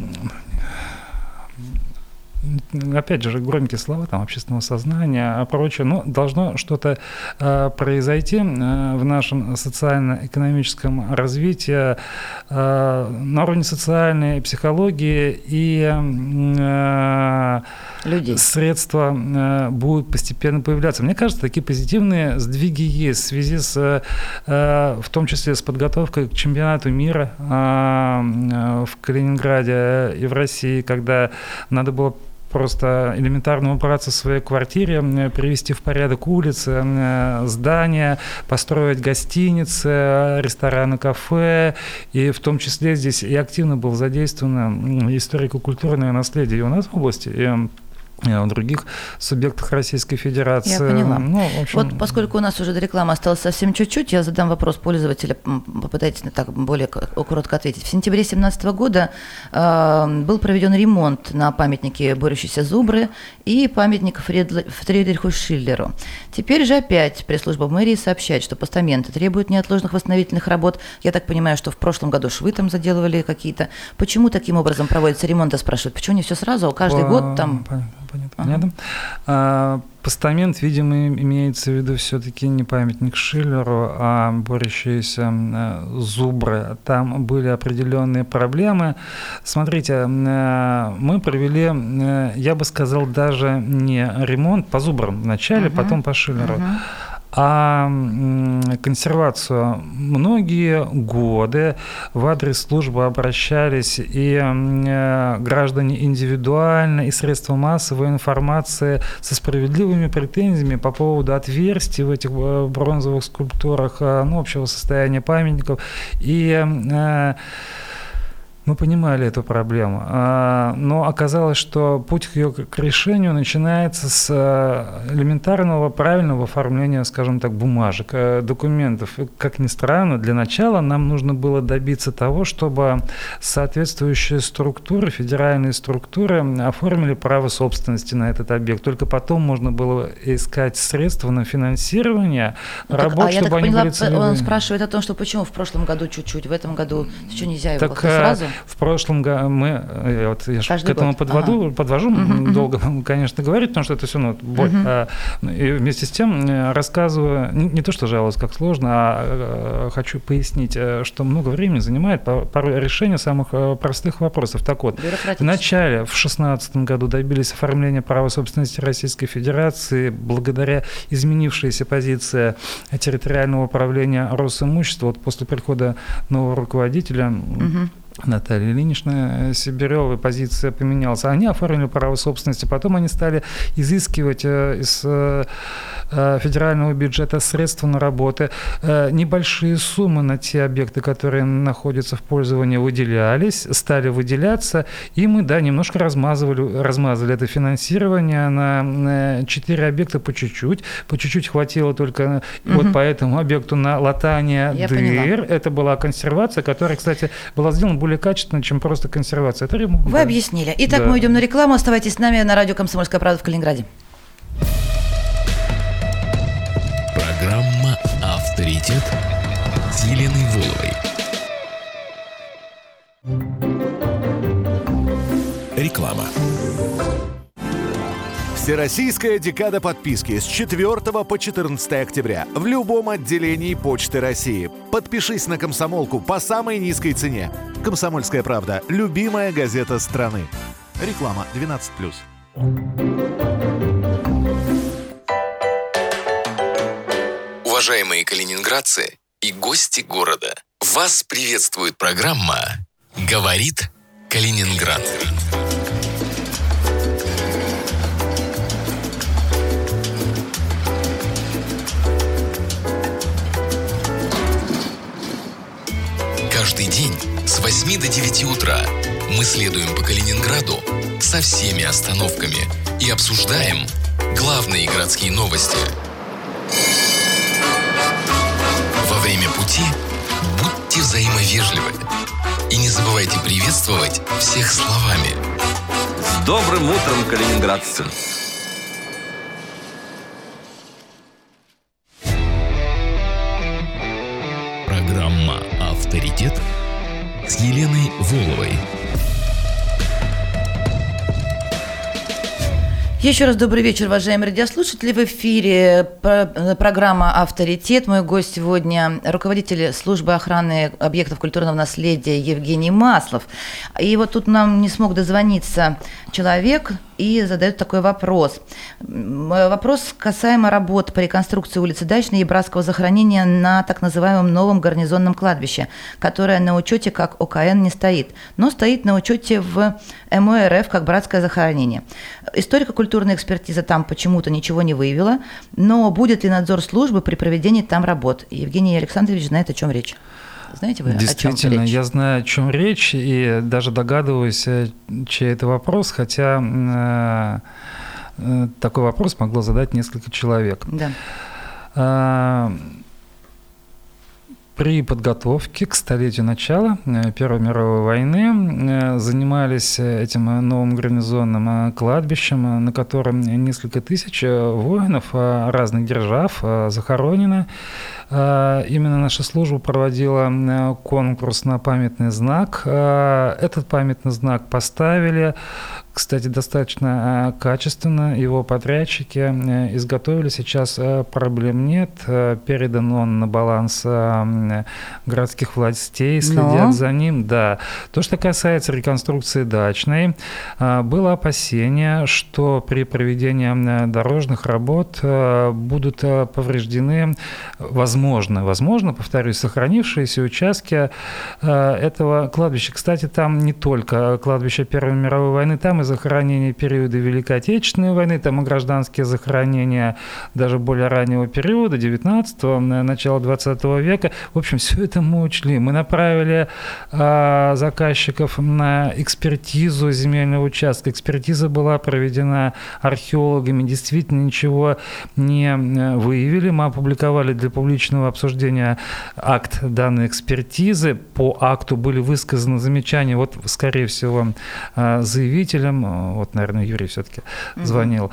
опять же, громкие слова, общественного сознания, а прочее, должно что-то произойти в нашем социально-экономическом развитии на уровне социальной психологии, и людей. Средства будут постепенно появляться. Мне кажется, такие позитивные сдвиги есть в связи с, в том числе с подготовкой к чемпионату мира в Калининграде и в России, когда надо было просто элементарно убраться в своей квартире, привести в порядок улицы, здания, построить гостиницы, рестораны, кафе. И в том числе здесь и активно было задействовано историко-культурное наследие и у нас в области, и в других субъектах Российской Федерации. Я поняла. В общем... Вот поскольку у нас уже до рекламы осталось совсем чуть-чуть, я задам вопрос пользователя, попытайтесь так более коротко ответить. В сентябре 2017 года был проведен ремонт на памятнике борющейся зубры и памятник Фридриху Шиллеру. Теперь же опять пресс-служба мэрии сообщает, что постаменты требуют неотложных восстановительных работ. Я так понимаю, что в прошлом году швы там заделывали какие-то. Почему таким образом проводится ремонт, спрашивают? Почему не все сразу, а каждый год там... Понятно. Постамент, видимо, имеется в виду все-таки не памятник Шиллеру, а борющиеся зубры. Там были определенные проблемы. Смотрите, мы провели, я бы сказал, даже не ремонт по зубрам вначале, потом по Шиллеру, а консервацию. Многие годы в адрес службы обращались и граждане индивидуально, и средства массовой информации со справедливыми претензиями по поводу отверстий в этих бронзовых скульптурах, общего состояния памятников. И мы понимали эту проблему, но оказалось, что путь к решению начинается с элементарного правильного оформления, скажем так, бумажек, документов. Как ни странно, для начала нам нужно было добиться того, чтобы соответствующие структуры, федеральные структуры оформили право собственности на этот объект. Только потом можно было искать средства на финансирование работ, чтобы они были целевыми. Он спрашивает о том, что почему в прошлом году чуть-чуть, в этом году что нельзя его сразу? В прошлом году я к этому подвожу, долго, конечно, говорить, потому что это все боль. И вместе с тем рассказываю, не то что жалуюсь, как сложно, а хочу пояснить, что много времени занимает порой решение самых простых вопросов. Так вот, в начале, в 2016 году добились оформления права собственности Российской Федерации благодаря изменившейся позиции территориального управления Росимущества. Вот после прихода нового руководителя Наталья Ильинична Сибирёва, позиция поменялась. Они оформили право собственности, потом они стали изыскивать из федерального бюджета средства на работы. Небольшие суммы на те объекты, которые находятся в пользовании, выделялись, стали выделяться, и мы, немножко размазали это финансирование на 4 объекта по чуть-чуть хватило только вот по этому объекту на латание дыр. Это была консервация, которая, кстати, была сделана более качественно, чем просто консервация. Это ремонт. Вы объяснили. Итак, мы идем на рекламу. Оставайтесь с нами на радио «Комсомольская правда» в Калининграде. Программа «Авторитет» с Еленой Воловой. Реклама. Всероссийская декада подписки с 4 по 14 октября в любом отделении Почты России. Подпишись на «Комсомолку» по самой низкой цене. «Комсомольская правда» – любимая газета страны. Реклама 12+. Уважаемые калининградцы и гости города, вас приветствует программа «Говорит Калининград». Каждый день с 8 до 9 утра мы следуем по Калининграду со всеми остановками и обсуждаем главные городские новости. Во время пути будьте взаимовежливы и не забывайте приветствовать всех словами. С добрым утром, калининградцы! Программа «Авторитет» с Еленой Воловой. Еще раз добрый вечер, уважаемые радиослушатели. В эфире программа «Авторитет». Мой гость сегодня – руководитель службы охраны объектов культурного наследия Евгений Маслов. И вот тут нам не смог дозвониться человек, и задают такой вопрос. Вопрос касаемо работ по реконструкции улицы Дачной и братского захоронения на так называемом новом гарнизонном кладбище, которое на учете как ОКН не стоит, но стоит на учете в МО РФ как братское захоронение. Историко-культурная экспертиза там почему-то ничего не выявила, но будет ли надзор службы при проведении там работ? Евгений Александрович знает, о чем речь. Знаете вы, действительно, о чем речь? Я знаю, о чем речь, и даже догадываюсь, чей это вопрос, хотя такой вопрос могло задать несколько человек. Да. При подготовке к столетию начала Первой мировой войны занимались этим новым гарнизонным кладбищем, на котором несколько тысяч воинов разных держав захоронено. Именно наша служба проводила конкурс на памятный знак. Этот памятный знак поставили, кстати, достаточно качественно. Его подрядчики изготовили. Сейчас проблем нет. Передан он на баланс городских властей, следят за ним. Да. То, что касается реконструкции Дачной, было опасение, что при проведении дорожных работ будут повреждены, возможно, повторюсь, сохранившиеся участки этого кладбища. Кстати, там не только кладбище Первой мировой войны, там и захоронения периода Великой Отечественной войны, там и гражданские захоронения даже более раннего периода, 19-го, начала 20 века. В общем, все это мы учли. Мы направили заказчиков на экспертизу земельного участка. Экспертиза была проведена археологами, действительно ничего не выявили. Мы опубликовали для публичного обсуждения акт данной экспертизы. По акту были высказаны замечания, вот, скорее всего, заявителям, вот, наверное, Юрий все-таки звонил.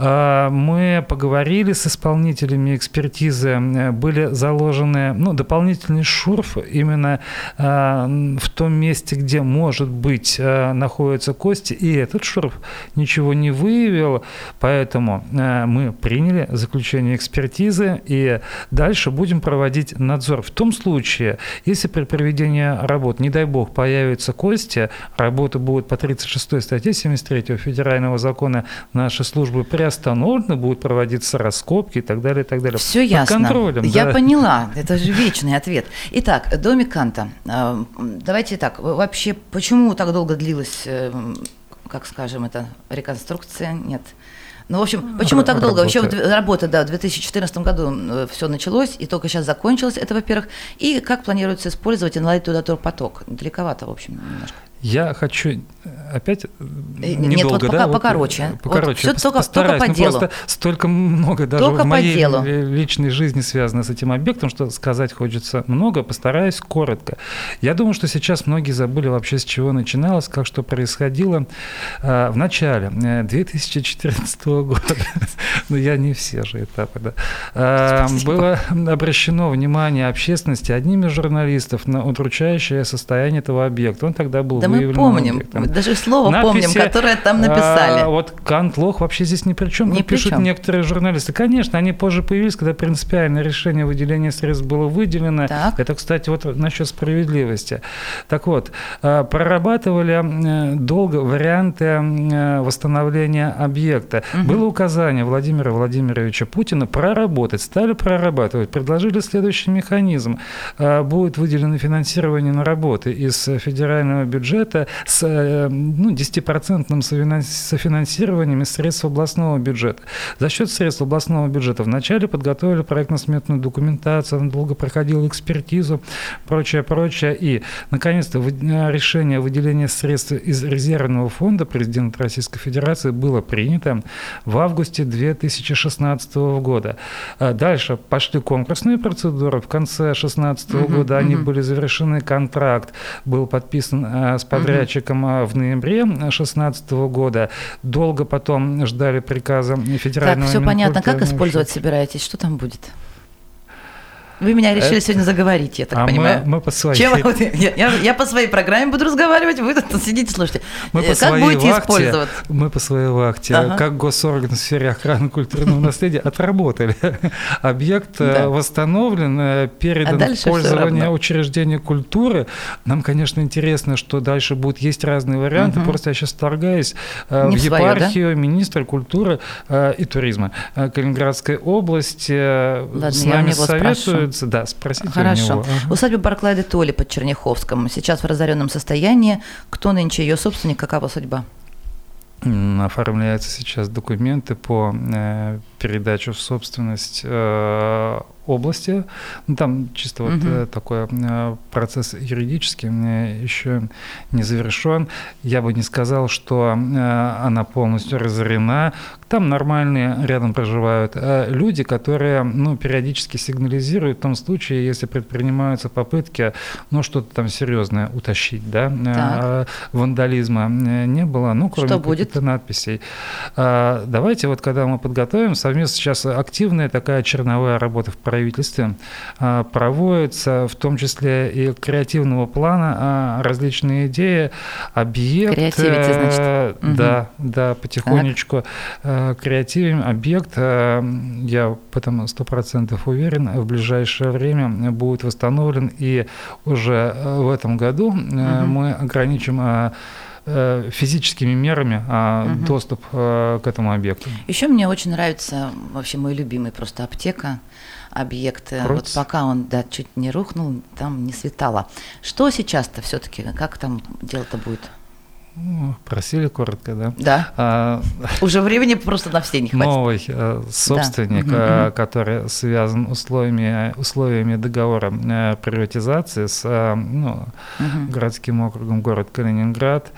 Мы поговорили с исполнителями экспертизы, были заложены дополнительный шурф именно в том месте, где, может быть, находятся кости, и этот шурф ничего не выявил, поэтому мы приняли заключение экспертизы и дальше будем проводить надзор. В том случае, если при проведении работ, не дай бог, появятся кости, работы будут по 36 статье 73 Федерального закона, наши службы приостановлены, будут проводиться раскопки и так далее, и так далее. Все ясно. Под контролем. Я поняла. Это же вечный ответ. Итак, домик Канта. Давайте так. Вообще, почему так долго длилась, как скажем, эта реконструкция? Нет. Ну, в общем, почему так долго? Вообще работа, в 2014 году все началось, и только сейчас закончилось, это, во-первых. И как планируется использовать и наладить туда турпоток? Далековато, в общем, немножко. Я хочу опять недолго, нет, вот пока, покороче. Покороче. Вот только по делу. Просто столько много даже только в моей личной жизни связано с этим объектом, что сказать хочется много, постараюсь коротко. Я думаю, что сейчас многие забыли вообще, с чего начиналось, как что происходило в начале 2014 года. Но я не все же этапы, да. Было обращено внимание общественности одним из журналистов на удручающее состояние этого объекта. Он тогда был мы помним, даже слово надписи, помним, которое там написали. Вот Кант-Лох вообще здесь ни при чем, как пишут некоторые журналисты. Конечно, они позже появились, когда принципиальное решение выделения средств было выделено. Так. Это, кстати, вот насчет справедливости. Так вот, прорабатывали долго варианты восстановления объекта. Было указание Владимира Владимировича Путина проработать. Стали прорабатывать. Предложили следующий механизм. Будет выделено финансирование на работы из федерального бюджета с 10% софинансированием из средств областного бюджета. За счет средств областного бюджета вначале подготовили проектно-сметную документацию, она долго проходила экспертизу, прочее. И, наконец-то, решение о выделении средств из резервного фонда президента Российской Федерации было принято в августе 2016 года. Дальше пошли конкурсные процедуры. В конце 2016 года они были завершены, контракт был подписан с подрядчиком в ноябре 2016 года. Долго потом ждали приказа федерального. Так, все понятно. Как использовать собираетесь? Что там будет? Вы меня решили сегодня заговорить, я так понимаю. Мы по своей... Я по своей программе буду разговаривать, вы тут сидите, слушайте. Мы как будете использовать? Мы по своей вахте, как госорган в сфере охраны культурного наследия, отработали. Объект восстановлен, передан в пользование учреждению культуры. Нам, конечно, интересно, что дальше будет. Есть разные варианты. Просто я сейчас вторгаюсь в епархию министра культуры и туризма Калининградской области. Ладно, с нами советуются. Да, спросите у него. Усадьба Барклая де Толли под Черняховском сейчас в разоренном состоянии. Кто нынче ее собственник, какова судьба? Оформляются сейчас документы по передаче в собственность области. Там чисто вот такой процесс юридический еще не завершен. Я бы не сказал, что она полностью разорена. Там нормальные рядом проживают люди, которые периодически сигнализируют в том случае, если предпринимаются попытки что-то там серьезное утащить. Да? Вандализма не было, кроме каких-то надписей. Давайте вот, когда мы подготовим, совместно сейчас активная такая черновая работа в правительстве проводится, в том числе и креативного плана, различные идеи, объект. Креативите, значит. Да, потихонечку креативим. Объект, я в этом 100% уверен, в ближайшее время будет восстановлен, и уже в этом году мы ограничим физическими мерами доступ к этому объекту. Еще мне очень нравится вообще мой любимый просто аптека, объект. Вот пока он чуть не рухнул, там не светало. Что сейчас-то все-таки, как там дело-то будет? Просили коротко, да? Да. Уже времени просто на все не хватит. Новый собственник, который связан условиями договора приватизации с городским округом город Калининград,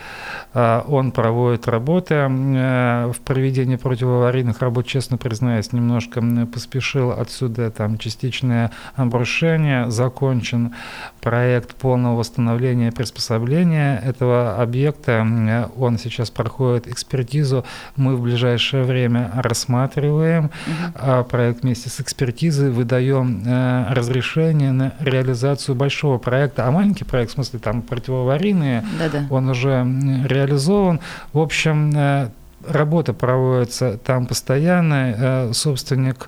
он проводит работы в проведении противоаварийных работ, честно признаюсь, немножко поспешил. Отсюда там частичное обрушение, закончен проект полного восстановления и приспособления этого объекта. Он сейчас проходит экспертизу, мы в ближайшее время рассматриваем проект вместе с экспертизой, выдаем разрешение на реализацию большого проекта, а маленький проект, в смысле там противоаварийные, он уже реализован. В общем, работа проводится там постоянно, собственник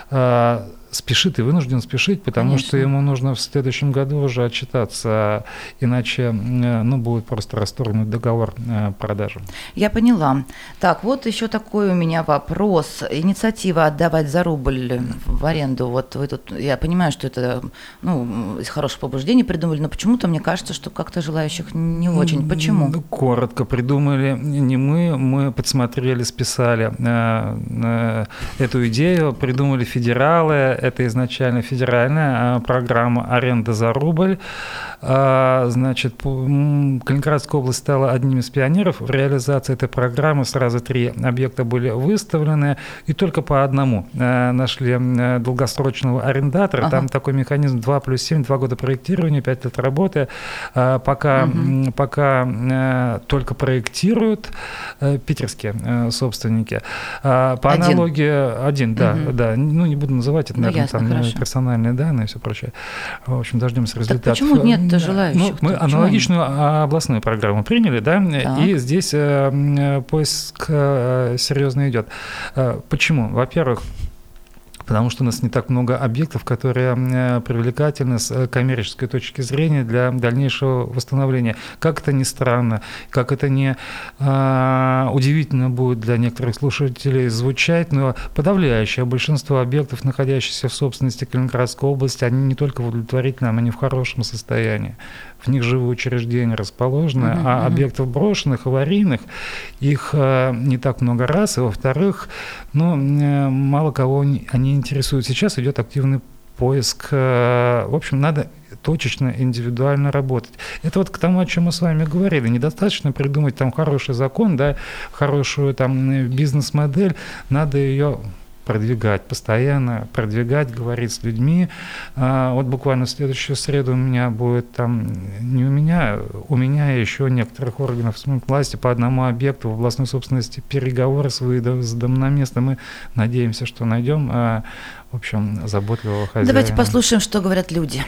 спешит и вынужден спешить, потому что ему нужно в следующем году уже отчитаться, иначе будет просто расторгнут договор продажи. Я поняла. Так, вот еще такой у меня вопрос. Инициатива отдавать за рубль в аренду. Вот вы тут, я понимаю, что это из хороших побуждений придумали, но почему-то мне кажется, что как-то желающих не очень. Почему? Коротко придумали не мы подсмотрели, списали эту идею, придумали федералы. Это изначально федеральная программа «Аренда за рубль». Значит, Калининградская область стала одним из пионеров в реализации этой программы. Сразу 3 объекта были выставлены, и только по одному нашли долгосрочного арендатора. Там такой механизм 2+7, 2 года проектирования, 5 лет работы. Пока только проектируют питерские собственники. По аналогии один, да. Не буду называть, это, наверное, там персональные данные и все прочее. В общем, дождемся результатов. Так почему нет желающих? Мы аналогичную областную программу приняли, да, и здесь поиск серьезно идет. Почему? Во-первых, потому что у нас не так много объектов, которые привлекательны с коммерческой точки зрения для дальнейшего восстановления. Как это ни странно, как это не удивительно будет для некоторых слушателей звучать, но подавляющее большинство объектов, находящихся в собственности Калининградской области, они не только в удовлетворительном, они в хорошем состоянии. В них живые учреждения расположены, а объектов брошенных, аварийных, их не так много раз, и во-вторых, мало кого они интересуют. Сейчас идет активный поиск. В общем, надо точечно, индивидуально работать. Это вот к тому, о чем мы с вами говорили. Недостаточно придумать там хороший закон, да, хорошую там бизнес-модель, надо ее продвигать, постоянно продвигать, говорить с людьми. Вот буквально в следующую среду у меня будет там, не у меня и еще некоторых органов власти по одному объекту в областной собственности переговоры с домноместным. Мы надеемся, что найдем, в общем, заботливого хозяина. Давайте послушаем, что говорят люди.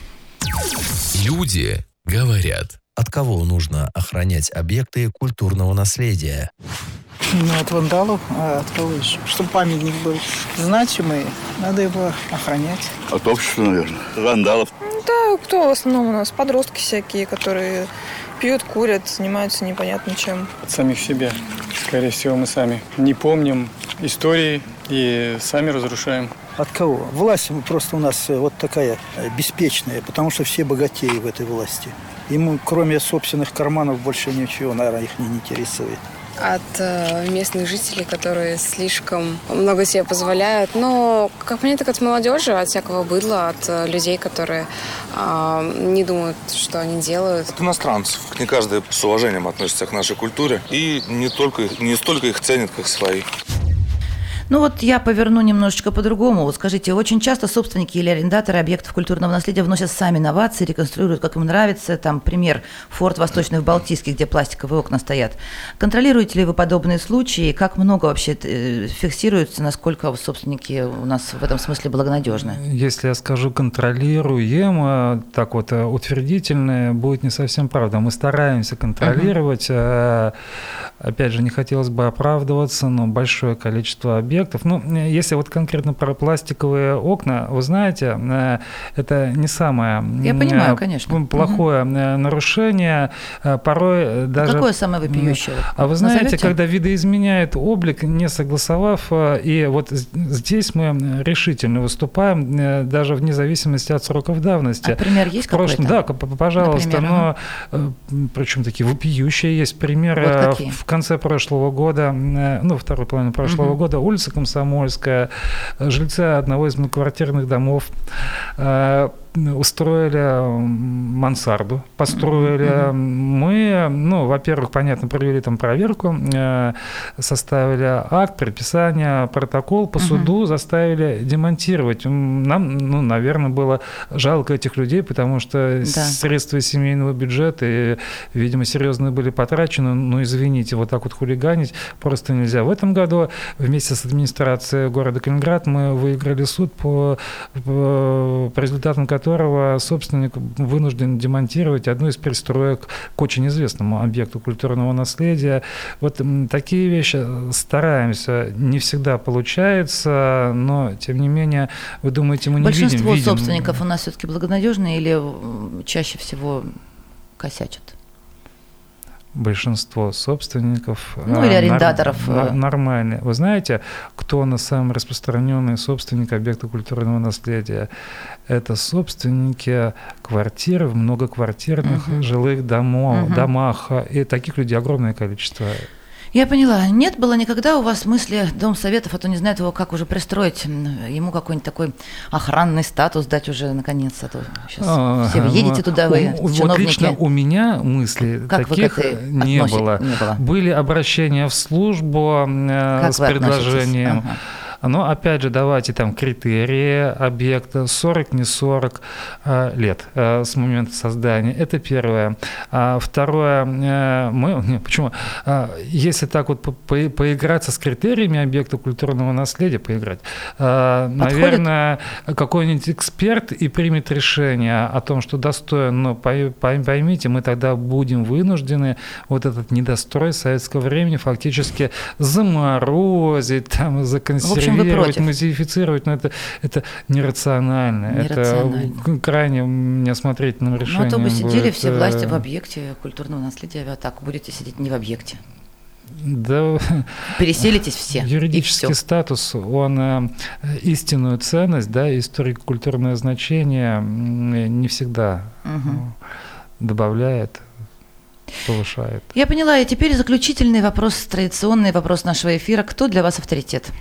Люди говорят. От кого нужно охранять объекты культурного наследия? От вандалов, а от кого еще? Чтобы памятник был значимый, надо его охранять. От общества, наверное. Вандалов. Да, кто в основном у нас? Подростки всякие, которые пьют, курят, занимаются непонятно чем. От самих себя. Скорее всего, мы сами не помним истории и сами разрушаем. От кого? Власть просто у нас вот такая беспечная, потому что все богатеи в этой власти. Ему, кроме собственных карманов, больше ничего, наверное, их не интересует. От местных жителей, которые слишком много себе позволяют. Но, как мне, так от молодежи, от всякого быдла, от людей, которые не думают, что они делают. От иностранцев. Не каждый с уважением относится к нашей культуре и не столько их ценит, как своих. Ну вот я поверну немножечко по-другому. Вот скажите, очень часто собственники или арендаторы объектов культурного наследия вносят сами новации, реконструируют, как им нравится. Там пример Форт Восточный в Балтийске, где пластиковые окна стоят. Контролируете ли вы подобные случаи? Как много вообще фиксируется? Насколько собственники у нас в этом смысле благонадежны? Если я скажу контролируем, так вот утвердительное, будет не совсем правда. Мы стараемся контролировать. Опять же, не хотелось бы оправдываться, но большое количество объектов. Ну, если вот конкретно про пластиковые окна, вы знаете, это не самое Я понимаю, конечно. плохое нарушение. Порой даже... Какое самое вопиющее? А вы знаете, когда видоизменяет облик, не согласовав, и вот здесь мы решительно выступаем, даже вне зависимости от сроков давности. А пример есть какой-то? Да, пожалуйста. Например, но причем такие вопиющие есть примеры. Вот какие? В конце прошлого года, второй половины прошлого года, улица Комсомольская, жильцы одного из многоквартирных домов устроили мансарду, построили. Мы, во-первых, понятно, провели там проверку, составили акт, предписание, протокол, по суду заставили демонтировать. Нам, наверное, было жалко этих людей, потому что средства семейного бюджета, и, видимо, серьезные были потрачены. Извините, вот так вот хулиганить просто нельзя. В этом году вместе с администрацией города Калининград мы выиграли суд, по результатам которого собственник вынужден демонтировать одну из пристроек к очень известному объекту культурного наследия. Вот такие вещи стараемся. Не всегда получается, но, тем не менее, вы думаете, мы не видим? Большинство собственников у нас все-таки благонадежные или чаще всего косячат? Большинство собственников или арендаторов нормальные. Вы знаете, кто у нас самый распространенный собственник объекта культурного наследия? Это собственники квартир в многоквартирных жилых домах. И таких людей огромное количество. Я поняла. Нет было никогда у вас мысли Дом советов, а то не знает его, как уже пристроить, ему какой-нибудь такой охранный статус дать уже наконец, а то сейчас все едете туда, вы чиновники. Вот лично у меня мыслей таких не было. Были обращения в службу с предложением. Но, опять же, давайте там критерии объекта 40, не 40 лет с момента создания. Это первое. Второе, почему? Если так вот поиграться с критериями объекта культурного наследия, наверное, какой-нибудь эксперт и примет решение о том, что достоин, но поймите, мы тогда будем вынуждены вот этот недострой советского времени фактически заморозить, там, законсервировать, музеифицировать, но это нерационально. Это крайне неосмотрительным решением. А то бы сидели все власти в объекте культурного наследия, а так будете сидеть не в объекте. Да, переселитесь все. Юридический статус, он истинную ценность, историко-культурное значение не всегда добавляет, повышает. Я поняла. И теперь заключительный вопрос, традиционный вопрос нашего эфира. Кто для вас авторитет?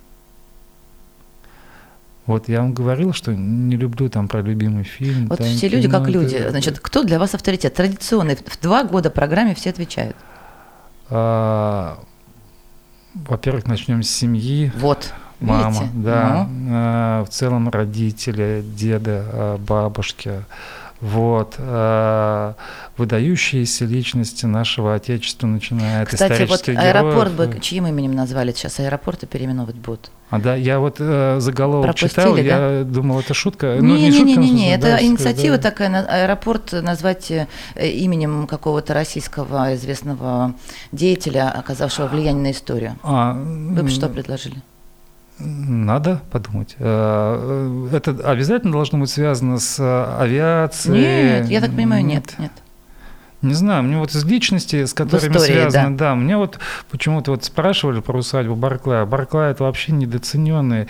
Вот я вам говорил, что не люблю там про любимый фильм. Вот все люди как люди. Значит, кто для вас авторитет? Традиционный. В 2 года программе все отвечают. Во-первых, начнем с семьи. Вот. Мама, Видите? да. В целом родители, деды, бабушки. Вот. Выдающиеся личности нашего Отечества, начиная от исторических героев. Кстати, вот аэропорт бы чьим именем назвали? Сейчас аэропорты переименовывать будут. Да, я вот заголовок Пропустили, читал, да? я думал, это шутка. Не, это да, инициатива да. такая, аэропорт назвать именем какого-то российского известного деятеля, оказавшего влияние на историю. Вы бы что предложили? Надо подумать. Это обязательно должно быть связано с авиацией? Нет, я так понимаю, нет. Не знаю, мне вот из личностей, с которыми связано, да, мне вот почему-то вот спрашивали про усадьбу Барклая. Барклай — это вообще недооцененный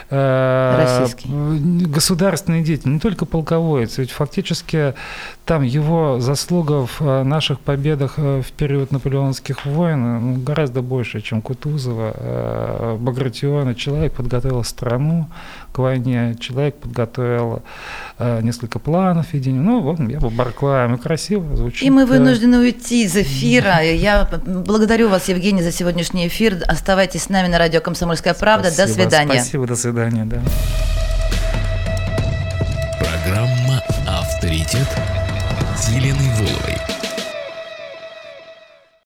государственный деятель, не только полководец, ведь фактически там его заслуга в наших победах в период наполеонских войн гораздо больше, чем Кутузова, Багратиона. Человек подготовил страну к войне, человек подготовил несколько планов ведения. Ну, вот я бы Барклаем, и красиво звучит. И мы вынуждены уйти из эфира. Я благодарю вас, Евгений, за сегодняшний эфир. Оставайтесь с нами на радио «Комсомольская правда». Спасибо, до свидания. Спасибо, до свидания. Да. Программа «Авторитет» с Еленой Воловой.